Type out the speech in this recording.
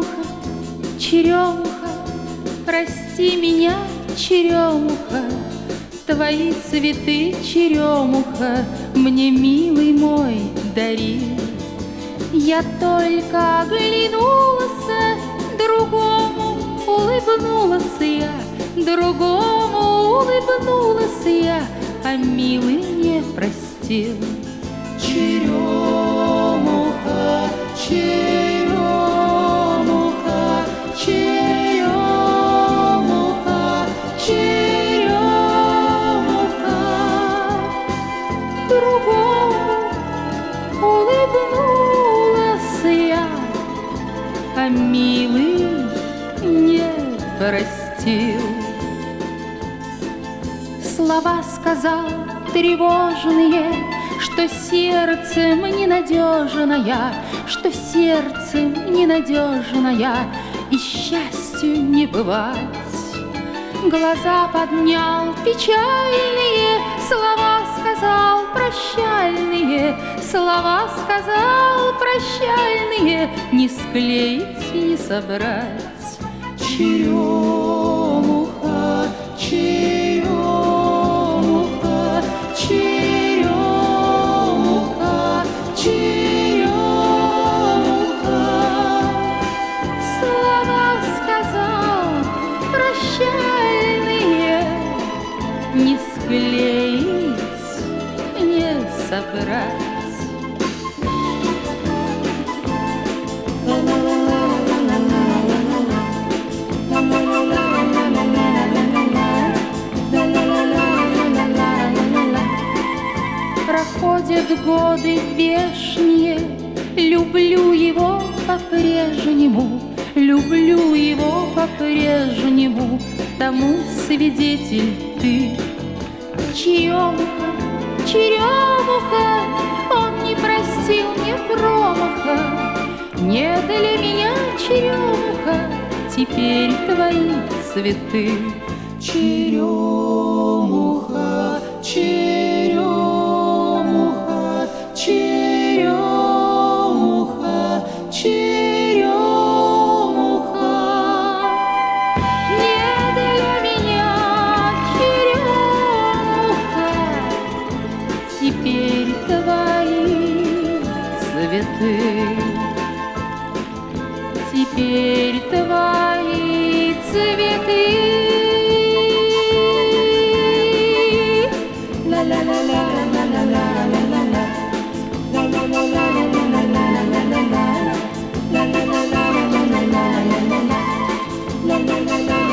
Черемуха, черемуха, прости меня, черемуха, твои цветы, черемуха, мне, милый мой, дари. Я только оглянулась, другому улыбнулась я, другому улыбнулась я, а милый не простил. Черемуха, черемуха, черемуха, черемуха, другому улыбнулась я, а милый не простил. Слова сказал тревожные, что сердцем ненадежная, что сердцем ненадежная, и счастью не бывать. Глаза поднял печальные, слова сказал прощальные, слова сказал прощальные, не склеить, не собрать. Черемуха, черемуха, черемуха, черемуха, слова сказал прощальные, не склеить, не собрать. Проходят годы вешние, люблю его по-прежнему, люблю его по-прежнему, тому свидетель ты. Черемуха, черемуха, он не простил мне промаха, не для меня, черемуха, теперь твои цветы. Черемуха, черемуха, черемуха, черемуха, не для меня, черемуха, теперь твои цветы, теперь твои цветы. La la la